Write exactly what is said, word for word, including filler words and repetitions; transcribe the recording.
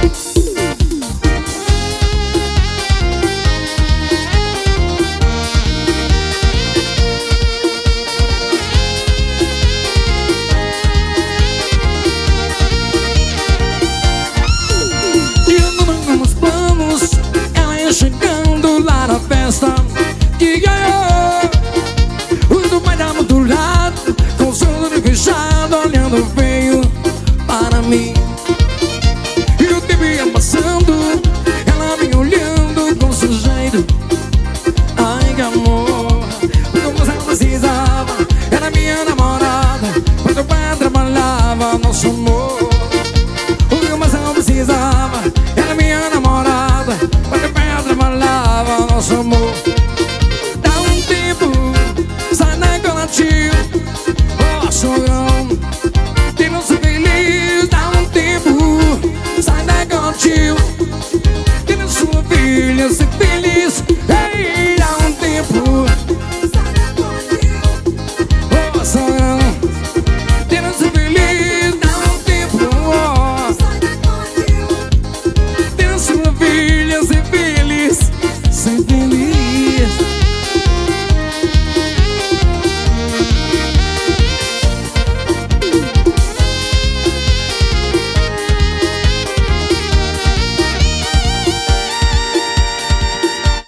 Chegando lá na festa que ganhou o do pai da do lado, com o som de fechado, olhando feio para mim. E o tempo ia passando, ela me olhando com sujeito. Ai que amor, o que você precisava era minha namorada, quando o pai trabalhava nosso amor. O que você precisava era minha namorada, quando o pai trabalhava nosso amor. Dá um tempo, sai da cola, tio, oh sogão, tem não ser feliz. Dá um tempo, sai da cola, tio,